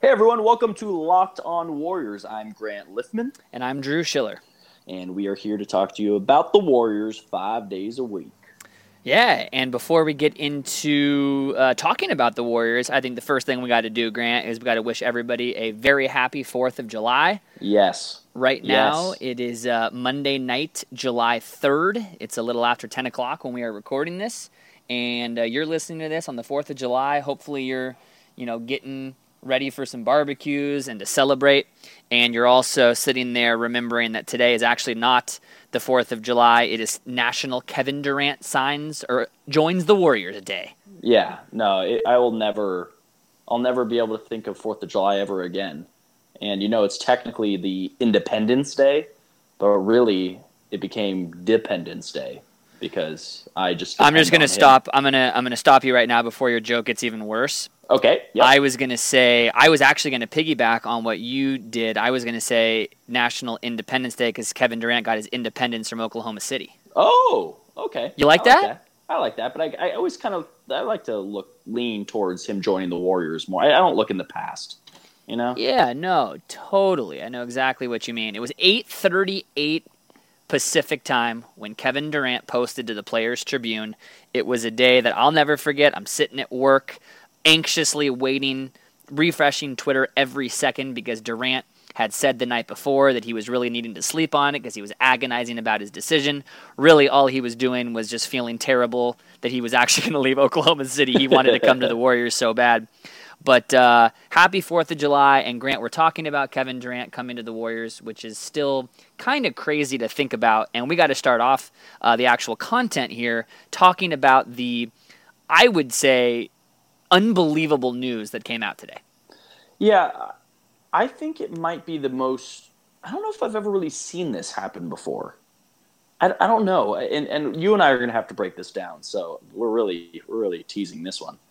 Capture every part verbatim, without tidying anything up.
Hey everyone, welcome to Locked On Warriors. I'm Grant Liffman. And I'm Drew Schiller. And we are here to talk to you about the Warriors five days a week. Yeah, and before we get into uh, talking about the Warriors, I think the first thing we got to do, Grant, is we got to wish everybody a very happy fourth of July. Yes. Right now, yes. it is uh, Monday night, July third. It's a little after ten o'clock when we are recording this. And uh, you're listening to this on the fourth of July. Hopefully you're, you know, getting ready for some barbecues and to celebrate. And you're also sitting there remembering that today is actually not the fourth of July. It is National Kevin Durant signs or joins the Warriors Day. Yeah, no, it, I will never, I'll never be able to think of fourth of July ever again. And, you know, it's technically the Independence Day, but really it became Dependence Day because I just I'm just going to him. stop. I'm going to I'm going to stop you right now before your joke gets even worse. Okay. Yep. I was going to say, I was actually going to piggyback on what you did. I was going to say National Independence Day because Kevin Durant got his independence from Oklahoma City. Oh, okay. You like I that? Like that? I like that, but I, I always kind of, I like to look, lean towards him joining the Warriors more. I, I don't look in the past, you know? Yeah, no, totally. I know exactly what you mean. It was eight thirty-eight Pacific time when Kevin Durant posted to the Players Tribune. It was a day that I'll never forget. I'm sitting at work, anxiously waiting, refreshing Twitter every second because Durant had said the night before that he was really needing to sleep on it because he was agonizing about his decision. Really, all he was doing was just feeling terrible that he was actually going to leave Oklahoma City. He wanted to come to the Warriors so bad. But uh, happy fourth of July, and Grant, we're talking about Kevin Durant coming to the Warriors, which is still kind of crazy to think about. And we got to start off uh, the actual content here talking about the, I would say, unbelievable news that came out today. Yeah, I think it might be the most, I don't know if I've ever really seen this happen before. I, I don't know. And and you and I are going to have to break this down. So we're really, we're really teasing this one.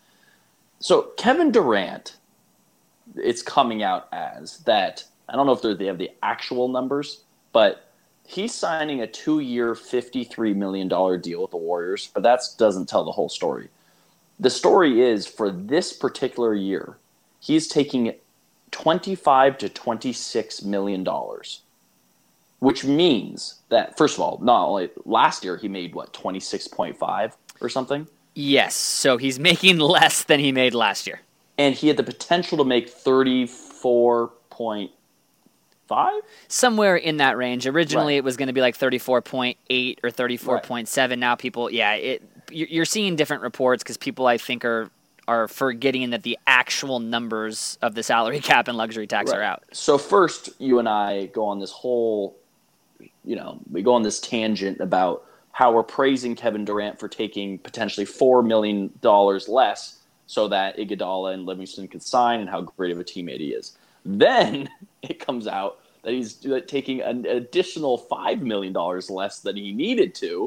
So Kevin Durant, it's coming out as that, I don't know if they have the actual numbers, but he's signing a two-year, fifty-three million dollars deal with the Warriors, but that doesn't tell the whole story. The story is for this particular year, he's taking twenty-five to twenty-six million dollars, which means that, first of all, not only last year he made, what, twenty-six point five or something? Yes, so he's making less than he made last year. And he had the potential to make thirty-four point five? Somewhere in that range. Originally, Right. It was going to be like thirty-four point eight or thirty-four point seven. Right. Now people, yeah, it you're seeing different reports because people, I think, are are forgetting that the actual numbers of the salary cap and luxury tax Right. are out. So first, you and I go on this whole, you know, we go on this tangent about how we're praising Kevin Durant for taking potentially four million dollars less so that Iguodala and Livingston could sign and how great of a teammate he is. Then it comes out that he's taking an additional five million dollars less than he needed to,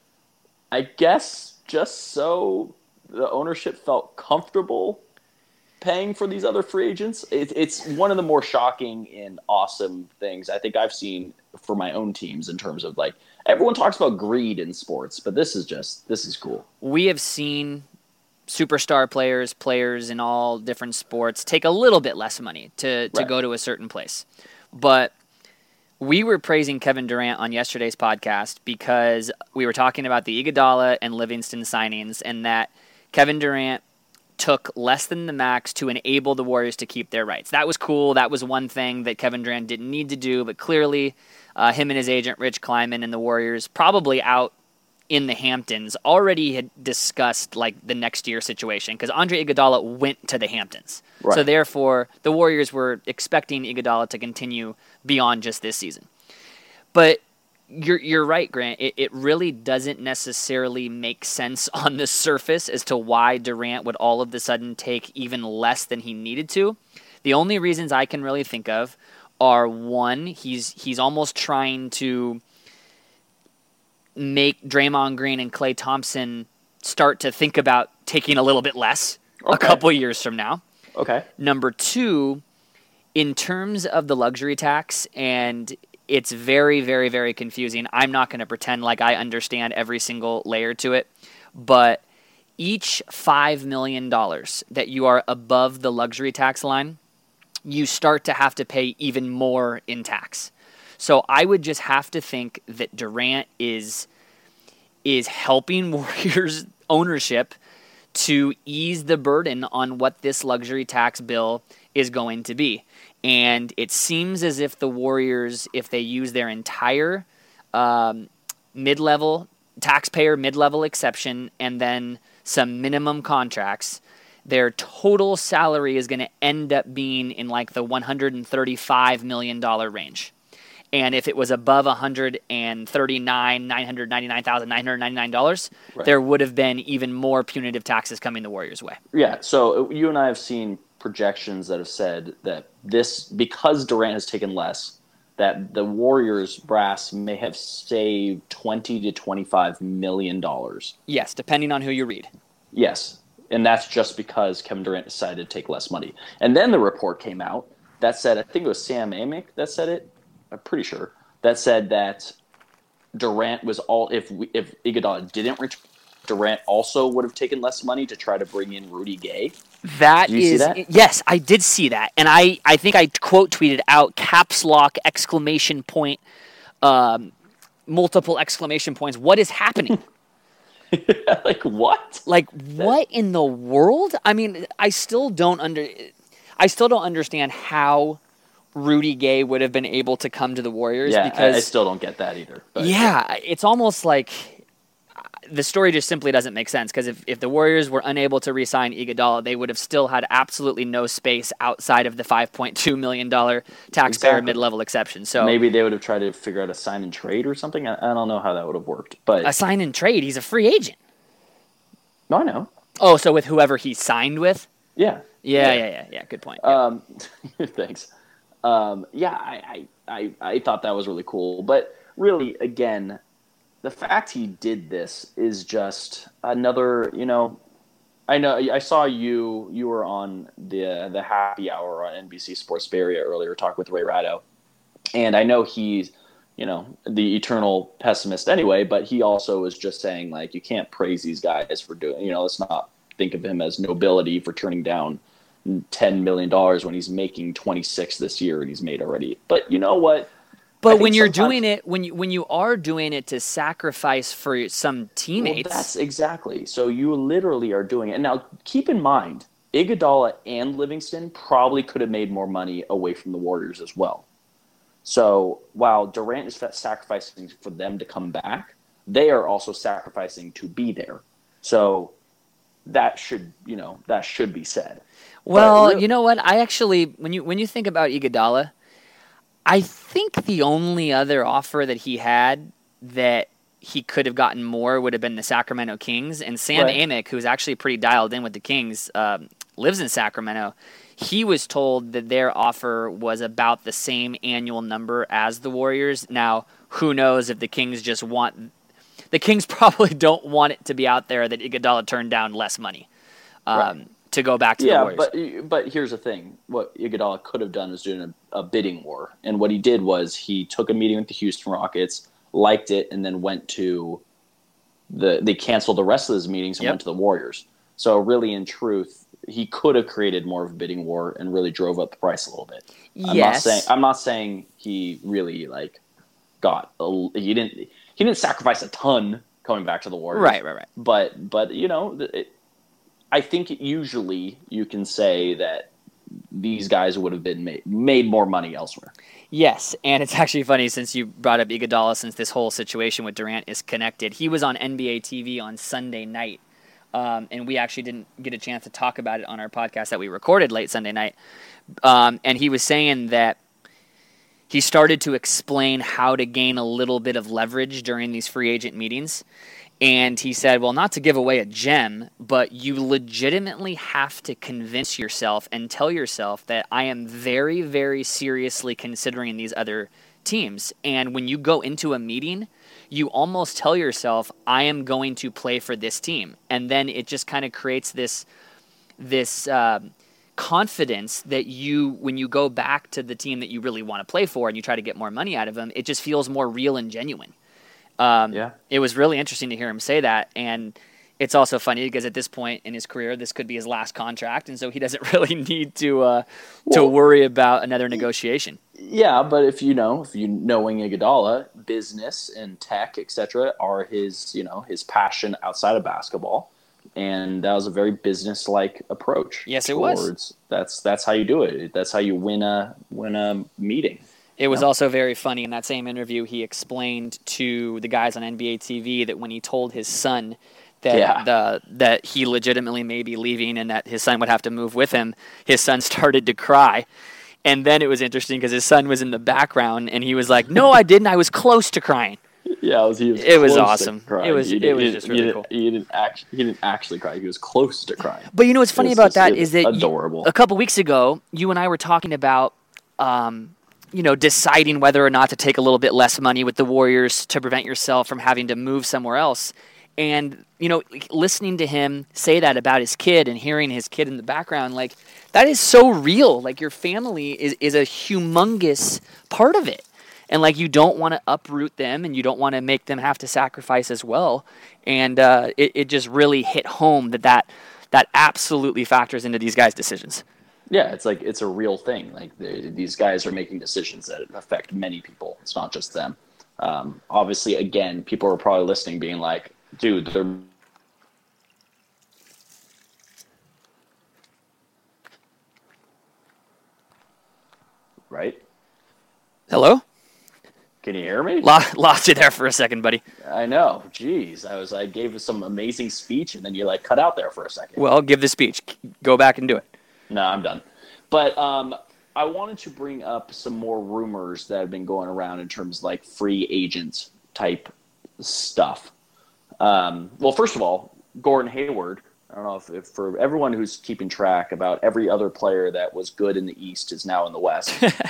I guess just so the ownership felt comfortable paying for these other free agents. It, it's one of the more shocking and awesome things I think I've seen for my own teams in terms of, like, everyone talks about greed in sports, but this is just, this is cool. We have seen superstar players, players in all different sports take a little bit less money to, to Right. go to a certain place. But we were praising Kevin Durant on yesterday's podcast because we were talking about the Iguodala and Livingston signings and that Kevin Durant took less than the max to enable the Warriors to keep their rights. That was cool. That was one thing that Kevin Durant didn't need to do, but clearly uh, him and his agent, Rich Kleiman, and the Warriors, probably out in the Hamptons, already had discussed like the next year situation because Andre Iguodala went to the Hamptons. Right. So therefore, the Warriors were expecting Iguodala to continue beyond just this season. But You're you're right, Grant. It it really doesn't necessarily make sense on the surface as to why Durant would all of a sudden take even less than he needed to. The only reasons I can really think of are, one, he's he's almost trying to make Draymond Green and Klay Thompson start to think about taking a little bit less Okay. a couple years from now. Okay. Number two, in terms of the luxury tax, and it's very, very, very confusing. I'm not going to pretend like I understand every single layer to it, but each five million dollars that you are above the luxury tax line you start to have to pay even more in tax. So I would just have to think that Durant is is helping Warriors ownership to ease the burden on what this luxury tax bill is going to be. And it seems as if the Warriors, if they use their entire um, mid-level, taxpayer mid-level exception and then some minimum contracts, their total salary is going to end up being in like the one hundred thirty-five million dollars range. And if it was above one hundred thirty-nine, nine hundred ninety-nine thousand nine hundred ninety-nine dollars, right, there would have been even more punitive taxes coming the Warriors' way. Yeah, so you and I have seen projections that have said that this, because Durant has taken less, that the Warriors brass may have saved twenty to twenty-five million dollars. Yes, depending on who you read. Yes, and that's just because Kevin Durant decided to take less money. And then the report came out that said, I think it was Sam Amick that said it, I'm pretty sure, that said that Durant was all, if we, if Iguodala didn't return, Durant also would have taken less money to try to bring in Rudy Gay. That Did you is, see that? Yes, I did see that. And I, I think I quote tweeted out caps lock, exclamation point, um, multiple exclamation points. What is happening? Like what? Like what in the world? I mean, I still don't under, I still don't understand how Rudy Gay would have been able to come to the Warriors. Yeah, because, I, I still don't get that either. But. Yeah, it's almost like the story just simply doesn't make sense, because if, if the Warriors were unable to re-sign Iguodala, they would have still had absolutely no space outside of the five point two million dollars taxpayer exactly. mid-level exception. So maybe they would have tried to figure out a sign and trade or something. I, I don't know how that would have worked. But a sign and trade? He's a free agent. No, I know. Oh, so with whoever he signed with? Yeah. Yeah, yeah, yeah, yeah. yeah. Good point. Yeah. Um, thanks. Um, yeah, I, I, I, I thought that was really cool. But really, again, the fact he did this is just another, you know, I know I saw you, you were on the the happy hour on N B C Sports Bay Area earlier talking with Ray Ratto. And I know he's, you know, the eternal pessimist anyway, but he also was just saying, like, you can't praise these guys for doing, you know, let's not think of him as nobility for turning down ten million dollars when he's making twenty-six this year and he's made already. But you know what? But when you're doing it, when you when you are doing it to sacrifice for some teammates, well, that's exactly. So you literally are doing it. And now keep in mind, Iguodala and Livingston probably could have made more money away from the Warriors as well. So while Durant is sacrificing for them to come back, they are also sacrificing to be there. So that should, you know, that should be said. Well, really, you know what? I actually, when you when you think about Iguodala, I think the only other offer that he had that he could have gotten more would have been the Sacramento Kings. And Sam right. Amick, who's actually pretty dialed in with the Kings, um, lives in Sacramento. He was told that their offer was about the same annual number as the Warriors. Now, who knows if the Kings just want – the Kings probably don't want it to be out there that Iguodala turned down less money. Um, right. To go back to yeah, the Warriors. Yeah, but but here's the thing. What Iguodala could have done is doing a, a bidding war. And what he did was he took a meeting with the Houston Rockets, liked it, and then went to the – they canceled the rest of his meetings and yep. went to the Warriors. So really, in truth, he could have created more of a bidding war and really drove up the price a little bit. I'm yes. not saying, I'm not saying he really, like, got – he didn't he didn't sacrifice a ton coming back to the Warriors. Right, right, right. But, but you know it, – I think usually you can say that these guys would have been made, made more money elsewhere. Yes, and it's actually funny since you brought up Iguodala, since this whole situation with Durant is connected. He was on N B A T V on Sunday night, um, and we actually didn't get a chance to talk about it on our podcast that we recorded late Sunday night. Um, and he was saying that he started to explain how to gain a little bit of leverage during these free agent meetings. And he said, well, not to give away a gem, but you legitimately have to convince yourself and tell yourself that I am very, very seriously considering these other teams. And when you go into a meeting, you almost tell yourself, I am going to play for this team. And then it just kind of creates this, this uh, confidence that you, when you go back to the team that you really want to play for and you try to get more money out of them, it just feels more real and genuine. Um, yeah. It was really interesting to hear him say that, and it's also funny because at this point in his career, this could be his last contract, and so he doesn't really need to uh, to Well, worry about another negotiation. yeah, but if you know, if you knowing Iguodala, business and tech, et cetera, are his, you know, his passion outside of basketball, and that was a very business-like approach. Yes, it towards, was. That's that's how you do it. That's how you win a win a meeting. It was No. also very funny in that same interview. He explained to the guys on N B A T V that when he told his son that Yeah. the that he legitimately may be leaving and that his son would have to move with him, his son started to cry. And then it was interesting because his son was in the background and he was like, "No, I didn't. I was close to crying." Yeah, it was, he was It was close to awesome. crying. It was- He it did- was he- just he really didn't- cool. He didn't actually he didn't actually cry. He was close to crying. But you know what's funny was about just- that it is was that you- adorable. a couple weeks ago, you and I were talking about, um, you know, deciding whether or not to take a little bit less money with the Warriors to prevent yourself from having to move somewhere else. And, you know, listening to him say that about his kid and hearing his kid in the background, like, that is so real. Like, your family is, is a humongous part of it. And, like, you don't want to uproot them and you don't want to make them have to sacrifice as well. And uh, it, it just really hit home that, that that absolutely factors into these guys' decisions. Yeah, it's like it's a real thing. Like they, these guys are making decisions that affect many people. It's not just them. Um, obviously, again, people are probably listening, being like, "Dude, they're." Right? Hello? Can you hear me? Lo- Lost you there for a second, buddy. I know. Jeez, I was. I gave some amazing speech, and then you like cut out there for a second. Well, give the speech. Go back and do it. No, I'm done. But um, I wanted to bring up some more rumors that have been going around in terms of like free agent type stuff. Um, well, first of all, Gordon Hayward. I don't know if, if for everyone who's keeping track, about every other player that was good in the East is now in the West.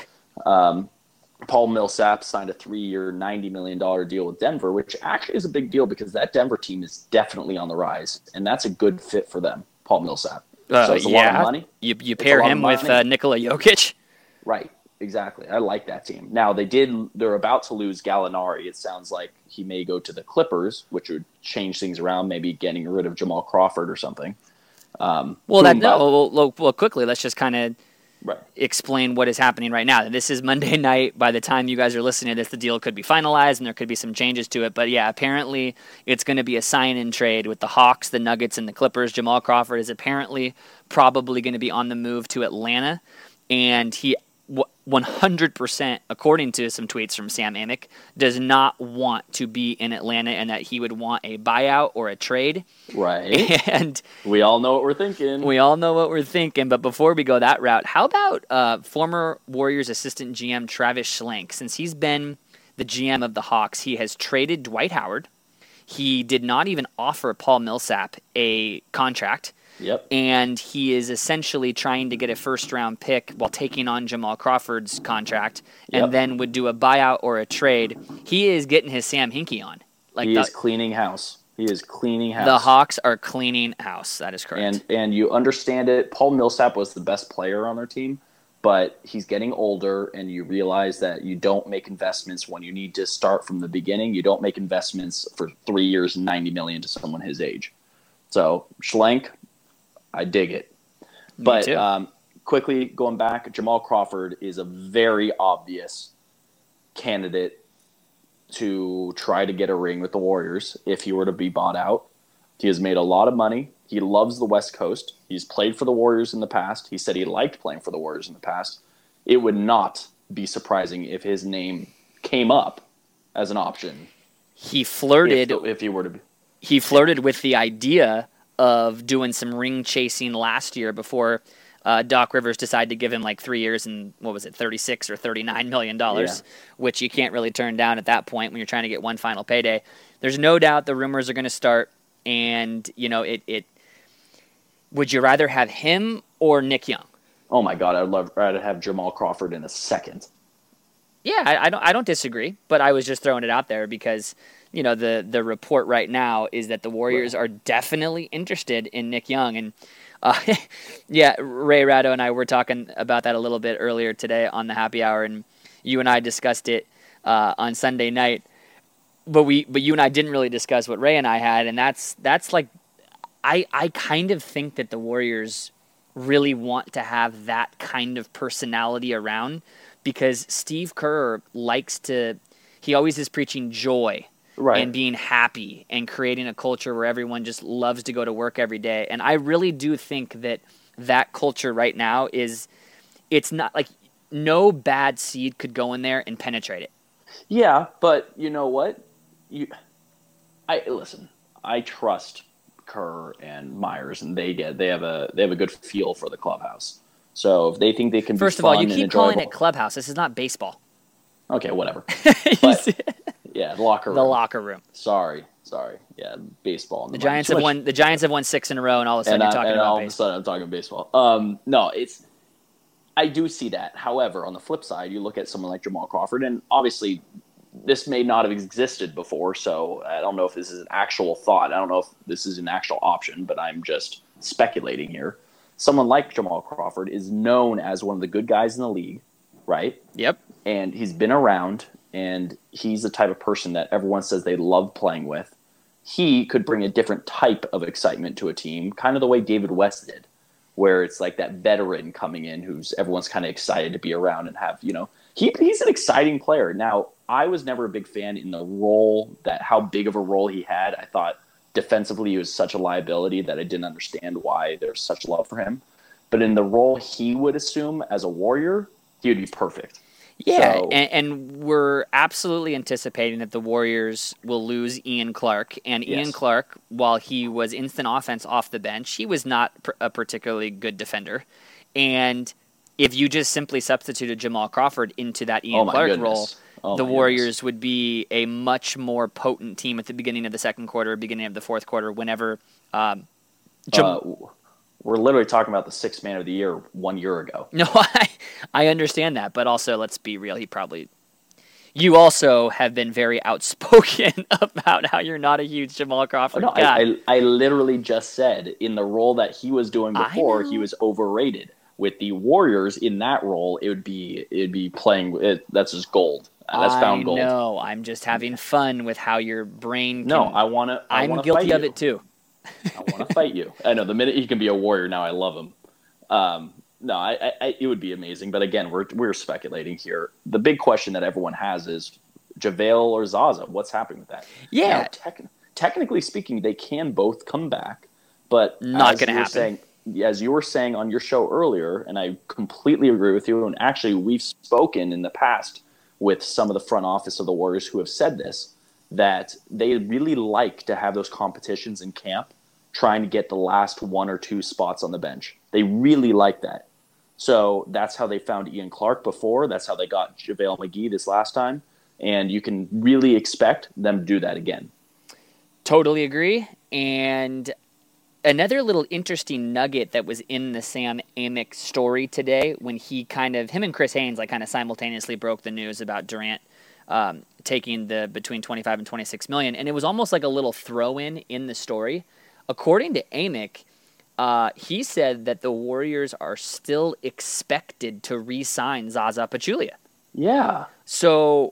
um, Paul Millsap signed a three-year, ninety million dollars deal with Denver, which actually is a big deal because that Denver team is definitely on the rise, and that's a good fit for them, Paul Millsap. Uh, so it's a yeah. lot of money. You you It's a pair lot of him with money. uh, Nikola Jokic. Right, exactly. I like that team. Now they did. They're about to lose Gallinari. It sounds like he may go to the Clippers, which would change things around. Maybe getting rid of Jamal Crawford or something. Um, Well, that whom, no. by- Well, well, well, quickly, let's just kind of right. explain what is happening right now. This is Monday night. By the time you guys are listening to this, the deal could be finalized and there could be some changes to it. But yeah, apparently it's going to be a sign-in trade with the Hawks, the Nuggets, and the Clippers. Jamal Crawford is apparently probably going to be on the move to Atlanta, and he one hundred percent, according to some tweets from Sam Amick, does not want to be in Atlanta and that he would want a buyout or a trade. Right. And We all know what we're thinking. we all know what we're thinking, but before we go that route, how about uh, former Warriors assistant G M Travis Schlenk? Since he's been the G M of the Hawks, he has traded Dwight Howard. He did not even offer Paul Millsap a contract, Yep. and he is essentially trying to get a first-round pick while taking on Jamal Crawford's contract, and Yep. then would do a buyout or a trade. He is getting his Sam Hinkie on. Like He the, is cleaning house. He is cleaning house. the Hawks are cleaning house. That is correct. And and you understand it. Paul Millsap was the best player on their team, but he's getting older, and you realize that you don't make investments when you need to start from the beginning. You don't make investments for three years and ninety million to someone his age. So Schlenk, I dig it. Me But too. um, quickly going back, Jamal Crawford is a very obvious candidate to try to get a ring with the Warriors if he were to be bought out. He has made a lot of money. He loves the West Coast. He's played for the Warriors in the past. He said he liked playing for the Warriors in the past. It would not be surprising if his name came up as an option he if, flirted if he were to be. he flirted with the idea of doing some ring chasing last year before uh, Doc Rivers decided to give him like three years and what was it, thirty-six or thirty-nine million dollars, Yeah. which you can't really turn down at that point when you're trying to get one final payday. There's no doubt the rumors are going to start, and you know it. It would you rather have him or Nick Young? Oh my God, I'd love rather have Jamal Crawford in a second. Yeah, I, I don't. I don't disagree, but I was just throwing it out there because you know the the report right now is that the Warriors are definitely interested in Nick Young, and uh, yeah, Ray Ratto and I were talking about that a little bit earlier today on the happy hour, and you and I discussed it uh, on Sunday night. But we, but you and I didn't really discuss what Ray and I had, and that's that's like I, I kind of think that the Warriors really want to have that kind of personality around because Steve Kerr likes to, he always is preaching joy Right. and being happy and creating a culture where everyone just loves to go to work every day. And I really do think that that culture right now is, it's not like no bad seed could go in there and penetrate it. Yeah, but you know what? You, I listen. I trust Kerr and Myers, and they get they have a they have a good feel for the clubhouse. So if they think they can First be of all, fun you and keep enjoyable, calling it clubhouse. This is not baseball. okay, whatever. You But see- yeah, the locker room. the locker room. Sorry, sorry. Yeah, baseball. The Giants have won. The Giants have won six in a row, and all of a sudden and, you're I, talking and about all of a baseball. sudden I'm talking baseball. Um, no, it's I do see that. However, on the flip side, you look at someone like Jamal Crawford, and obviously this may not have existed before, so I don't know if this is an actual thought. I don't know if this is an actual option, but I'm just speculating here. Someone like Jamal Crawford is known as one of the good guys in the league, right? Yep. And he's been around, and he's the type of person that everyone says they love playing with. He could bring a different type of excitement to a team, kind of the way David West did, where it's like that veteran coming in who's everyone's kind of excited to be around and have, you know, he he's an exciting player. Now, I was never a big fan in the role that how big of a role he had. I thought defensively he was such a liability that I didn't understand why there's such love for him. But in the role he would assume as a Warrior, he would be perfect. Yeah, So- and, and we're absolutely anticipating that the Warriors will lose Ian Clark. And Ian Yes. Clark, while he was instant offense off the bench, he was not pr- a particularly good defender. And if you just simply substituted Jamal Crawford into that Ian Oh my Clark goodness. role, Oh the my Warriors goodness. would be a much more potent team at the beginning of the second quarter, beginning of the fourth quarter, whenever um, Jam- Uh, we're literally talking about the sixth man of the year one year ago. No, I I understand that, but also let's be real. He probably. You also have been very outspoken about how you're not a huge Jamal Crawford No, guy. I, I I literally just said in the role that he was doing I before, know. he was overrated. With the Warriors in that role, it would be it'd be playing. It, that's just gold. That's found I gold. know. I'm just having fun with how your brain. Can, No, I want to. I'm wanna guilty fight of you. it too. I want to fight you. I know the minute he can be a Warrior now, I love him. Um, no, I, I, I, it would be amazing. But again, we're we're speculating here. The big question that everyone has is JaVale or Zaza. What's happening with that? Yeah. Now, tec- technically speaking, they can both come back, but Not as gonna you were happen. saying, as you were saying on your show earlier, and I completely agree with you. And actually, we've spoken in the past with some of the front office of the Warriors who have said this, that they really like to have those competitions in camp, trying to get the last one or two spots on the bench. They really like that. So that's how they found Ian Clark before. That's how they got JaVale McGee this last time. And you can really expect them to do that again. Totally agree. And another little interesting nugget that was in the Sam Amick story today, when he kind of him and Chris Haynes like kind of simultaneously broke the news about Durant um, taking the between twenty-five and twenty-six million, and it was almost like a little throw in in the story. According to Amick, uh, he said that the Warriors are still expected to re-sign Zaza Pachulia. Yeah. So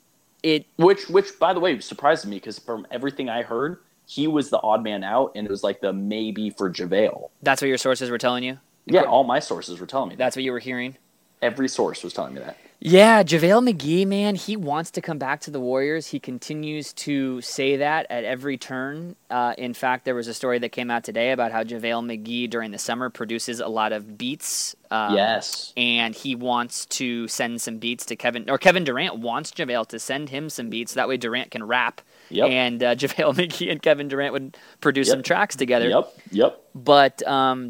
it Which, which by the way, surprised me because from everything I heard, he was the odd man out, and it was like the maybe for JaVale. that's what your sources were telling you? Yeah, all my sources were telling me that. That's what you were hearing? Every source was telling me that. Yeah, JaVale McGee, man, he wants to come back to the Warriors. He continues to say that at every turn. Uh, in fact, there was a story that came out today about how JaVale McGee during the summer produces a lot of beats. Um, Yes. And he wants to send some beats to Kevin, or Kevin Durant wants JaVale to send him some beats. That way Durant can rap. Yep. And uh, JaVale McGee and Kevin Durant would produce Yep. some tracks together. Yep. Yep. But um,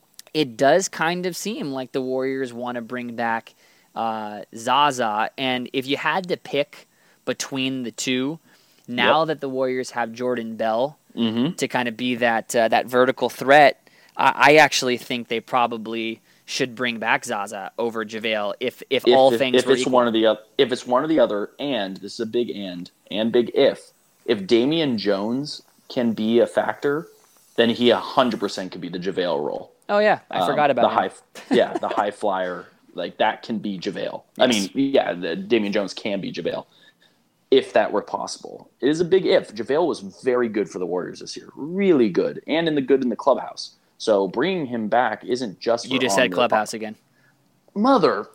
it does kind of seem like the Warriors want to bring back uh, Zaza. And if you had to pick between the two, now Yep. that the Warriors have Jordan Bell Mm-hmm. to kind of be that uh, that vertical threat, I, I actually think they probably should bring back Zaza over JaVale if if, If, all if, things if were it's equal. one or the other, if it's one or the other, and this is a big and and big if, if Damian Jones can be a factor, then he a hundred percent could be the JaVale role. Oh yeah, I Um, forgot about the him. high, yeah, the high flyer, like that can be JaVale. I Yes. mean, yeah, the, Damian Jones can be JaVale. if that were possible. It is a big if. JaVale was very good for the Warriors this year. Really good. And in the good in the clubhouse. So bringing him back isn't just for You just on said the, clubhouse again. Mother.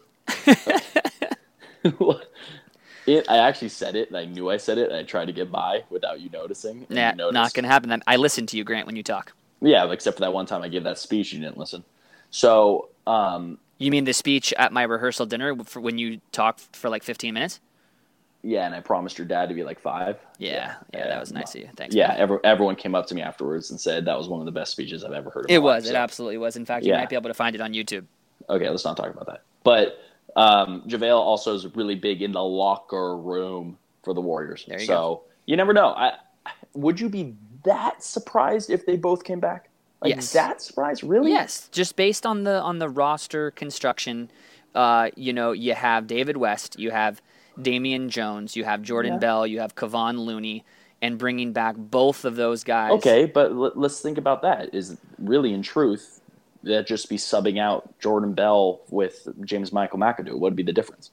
It, I actually said it, and I knew I said it, and I tried to get by without you noticing. And Nah, you not going to happen. I listen to you, Grant, when you talk. Yeah, except for that one time I gave that speech, you didn't listen. So, um, you mean the speech at my rehearsal dinner for when you talked for like fifteen minutes? Yeah, and I promised your dad to be like five. Yeah, yeah, yeah that was nice of you. Thanks. Yeah, every, everyone came up to me afterwards and said that was one of the best speeches I've ever heard. In it my was. life, it so. absolutely was. In fact, you yeah. might be able to find it on YouTube. Okay, let's not talk about that. But um, JaVale also is really big in the locker room for the Warriors. There you so go. You never know. I, would you be that surprised if they both came back? Like yes. That surprised? Really? Yes. Just based on the on the roster construction, uh, you know, you have David West, you have Damian Jones, you have Jordan yeah. Bell, you have Kevon Looney, and bringing back both of those guys. Okay, but l- let's think about that. Is really, in truth, that just be subbing out Jordan Bell with James Michael McAdoo? What would be the difference?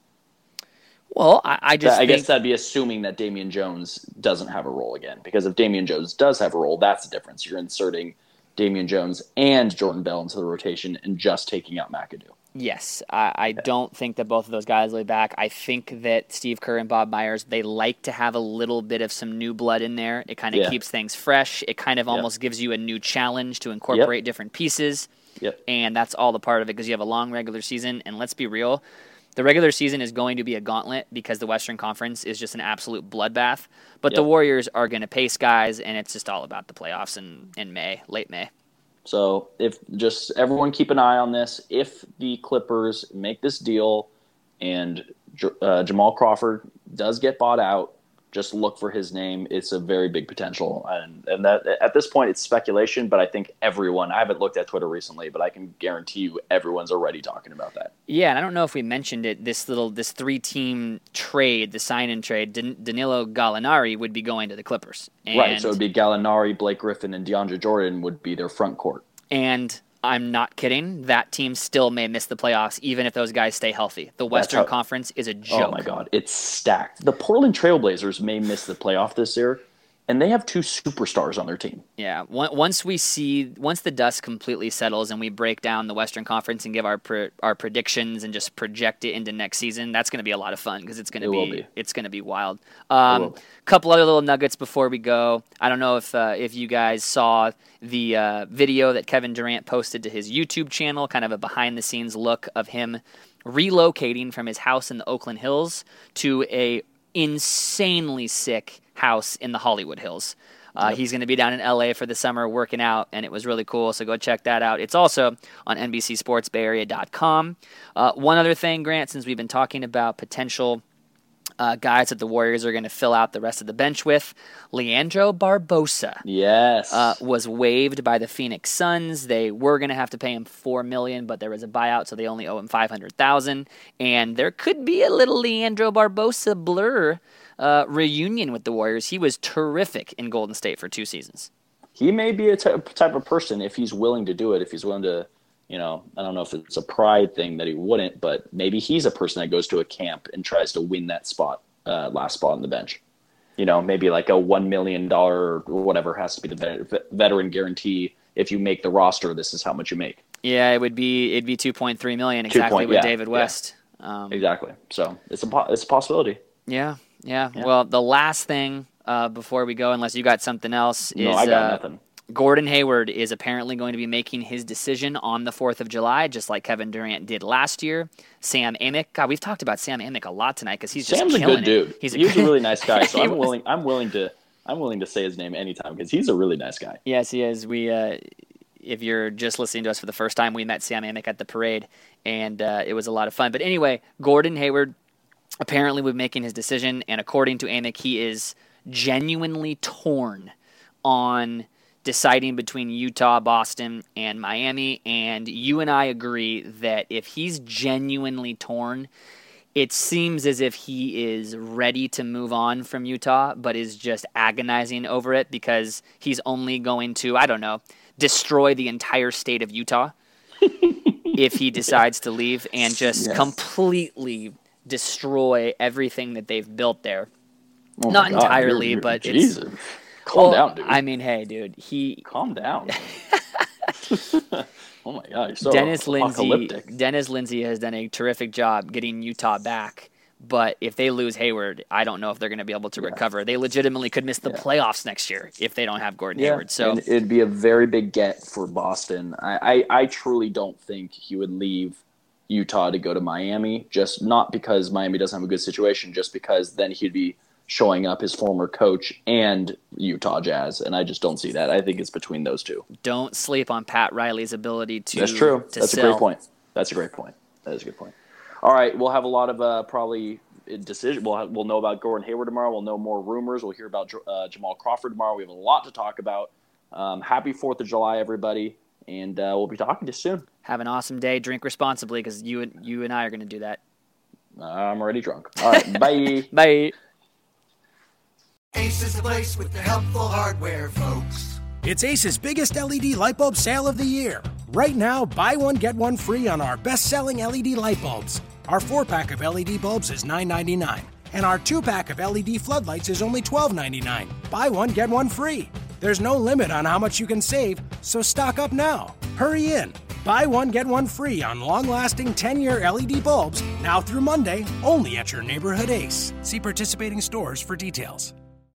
Well, I, I just I think... guess that'd be assuming that Damian Jones doesn't have a role again. Because if Damian Jones does have a role, that's the difference. You're inserting Damian Jones and Jordan Bell into the rotation and just taking out McAdoo. Yes, I, I yeah. don't think that both of those guys will be back. I think that Steve Kerr and Bob Myers, they like to have a little bit of some new blood in there. It kind of yeah. keeps things fresh. It kind of almost yep. gives you a new challenge to incorporate yep. different pieces. Yep. And that's all the part of it because you have a long regular season. And let's be real, the regular season is going to be a gauntlet because the Western Conference is just an absolute bloodbath. But yep. the Warriors are going to pace guys, and it's just all about the playoffs in, in May, late May. So if just everyone keep an eye on this. If the Clippers make this deal and uh, Jamal Crawford does get bought out, just look for his name. It's a very big potential. And, and that at this point, it's speculation, but I think everyone – I haven't looked at Twitter recently, but I can guarantee you everyone's already talking about that. Yeah, and I don't know if we mentioned it, this little – this three-team trade, the sign-in trade, Dan- Danilo Gallinari would be going to the Clippers. And, right, so it would be Gallinari, Blake Griffin, and DeAndre Jordan would be their front court. And I'm not kidding. That team still may miss the playoffs, even if those guys stay healthy. The Western how, Conference is a joke. Oh, my God. It's stacked. The Portland Trailblazers may miss the playoff this year, and they have two superstars on their team. Yeah. Once we see, once the dust completely settles and we break down the Western Conference and give our pre, our predictions and just project it into next season, that's going to be a lot of fun because it's going to be, be it's going to be wild. Um, a couple other little nuggets before we go. I don't know if uh, if you guys saw the uh, video that Kevin Durant posted to his YouTube channel, kind of a behind the scenes look of him relocating from his house in the Oakland Hills to a insanely sick house in the Hollywood Hills. Uh, yep. He's going to be down in L A for the summer working out, and it was really cool, so go check that out. It's also on N B C Sports Bay Area dot com. Uh, one other thing, Grant, since we've been talking about potential uh, guys that the Warriors are going to fill out the rest of the bench with, Leandro Barbosa yes. uh, was waived by the Phoenix Suns. They were going to have to pay him four million dollars, but there was a buyout, so they only owe him five hundred thousand dollars, and there could be a little Leandro Barbosa blur Uh, reunion with the Warriors. He was terrific in Golden State for two seasons. He may be a t- type of person if he's willing to do it, if he's willing to, you know, I don't know if it's a pride thing that he wouldn't, but maybe he's a person that goes to a camp and tries to win that spot, uh, last spot on the bench. You know, maybe like a one million dollars or whatever has to be the vet- veteran guarantee. If you make the roster, this is how much you make. Yeah, it would be it'd be two point three million dollars exactly point, with yeah, David West. Yeah. Um, exactly. So it's a it's a possibility. Yeah. Yeah. yeah, well, the last thing uh, before we go, unless you got something else, is no, I got uh, nothing. Gordon Hayward is apparently going to be making his decision on the fourth of July, just like Kevin Durant did last year. Sam Amick, God, we've talked about Sam Amick a lot tonight because he's just Sam's killing a good dude. He's a, he's a really nice guy, so I'm was. willing. I'm willing to. I'm willing to say his name anytime because he's a really nice guy. Yes, he is. We, uh, if you're just listening to us for the first time, we met Sam Amick at the parade, and uh, it was a lot of fun. But anyway, Gordon Hayward apparently we're making his decision, and according to Amick, he is genuinely torn on deciding between Utah, Boston, and Miami, and you and I agree that if he's genuinely torn, it seems as if he is ready to move on from Utah, but is just agonizing over it because he's only going to, I don't know, destroy the entire state of Utah if he decides to leave and just yes. completely destroy everything that they've built there. Oh Not God, entirely, you're, you're, but Jesus. it's Calm well, down, dude. I mean, hey, dude, he Calm down. Oh my God, you're so Dennis Lindsey. apocalyptic. Dennis Lindsey has done a terrific job getting Utah back. But if they lose Hayward, I don't know if they're going to be able to yeah. recover. They legitimately could miss the yeah. playoffs next year if they don't have Gordon yeah. Hayward. So and it'd be a very big get for Boston. I, I, I truly don't think he would leave Utah to go to Miami, just not because Miami doesn't have a good situation, just because then he'd be showing up his former coach and Utah Jazz, and I just don't see that. I think it's between those two. Don't sleep on Pat Riley's ability to That's true. To That's sell. a great point. That's a great point. That is a good point. All right, we'll have a lot of uh, probably decision. We'll have, we'll know about Gordon Hayward tomorrow. We'll know more rumors. We'll hear about uh, Jamal Crawford tomorrow. We have a lot to talk about. Um, happy Fourth of July, everybody, and uh, we'll be talking to you soon. Have an awesome day. Drink responsibly because you and you and I are going to do that. Uh, I'm already drunk. All right, bye. Bye. Ace is the place with the helpful hardware, folks. It's Ace's biggest L E D light bulb sale of the year. Right now, buy one, get one free on our best-selling L E D light bulbs. Our four-pack of L E D bulbs is nine ninety-nine, and our two-pack of L E D floodlights is only twelve ninety-nine. Buy one, get one free. There's no limit on how much you can save, so stock up now. Hurry in. Buy one, get one free on long-lasting ten-year L E D bulbs now through Monday, only at your neighborhood Ace. See participating stores for details.